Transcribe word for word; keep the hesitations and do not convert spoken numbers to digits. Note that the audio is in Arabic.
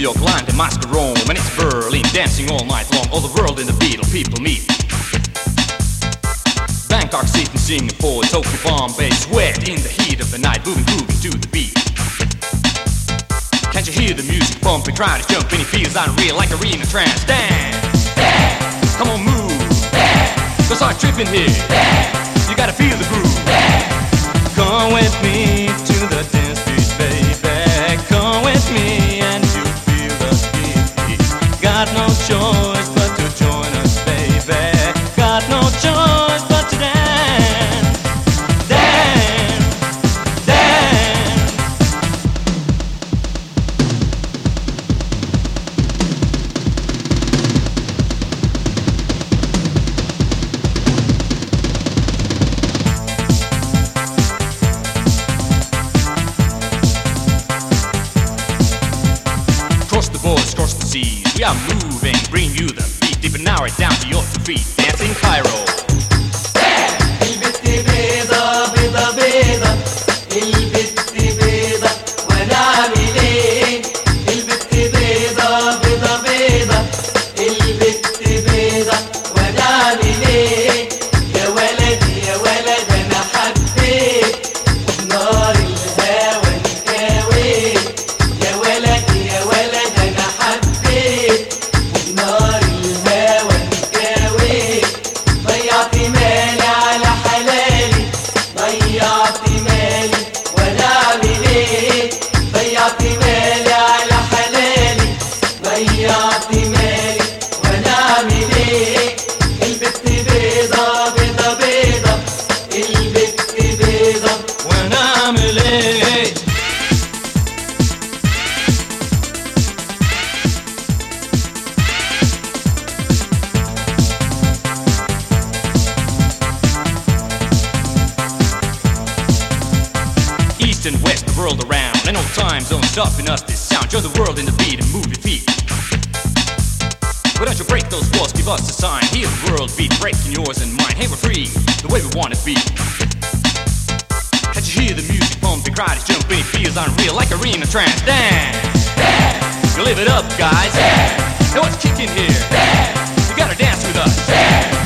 York, London, Moscow, Rome, and it's Berlin, dancing all night long. All the world in the Beatle people meet. Bangkok, Sydney, Singapore, Tokyo, Bombay, sweat in the heat of the night, moving, grooving to the beat. Can't you hear the music pumping, crowd is jumping, it feels unreal like arena trance. Dance, dance, come on move, dance. Don't start tripping here, dance. You gotta feel the groove. Dance. Come with me to the dance beat, baby. Come with me and you feel the beat. Got no choice but to join us, baby. Got no choice but to dance, dance, dance. Cross the borders, cross the seas, we are moving, bring you the beat, deep and hour down to your two feet, dancing Cairo. البت بيضة بيضة بيضة، البت بيضة وانا اعمل ايه؟ البت بيضة بيضة بيضة، البت بيضة وانا اعمل ايه؟ يا ولد يا ولد انا حبيت نار الهوى نكاويت، يا ولد يا ولد انا حبيت نار الهوى نكاويت، ضيعت مالي على حلالي، ضيعت مالي وانا اعمل ايه؟ ضيعت مالي على حلالي، ضيعت مالي وانا اعمل ايه؟ البت بيضة بيضة بيضة، البت بيضة وانا اعمل ايه؟ East and west, the world around, and no time zones stopping us this sound. Join the world in the beat and move your feet. Why don't you break those walls, give us a sign. Hear the world beat, breaking yours and mine. Hey, we're free, the way we want it be. Can't you hear the music pumping, crowd is jumping, it feels unreal like arena trance. Dance, dance, you live it up guys. Dance. Hey, what's kicking here? Dance. You gotta dance with us. Dance.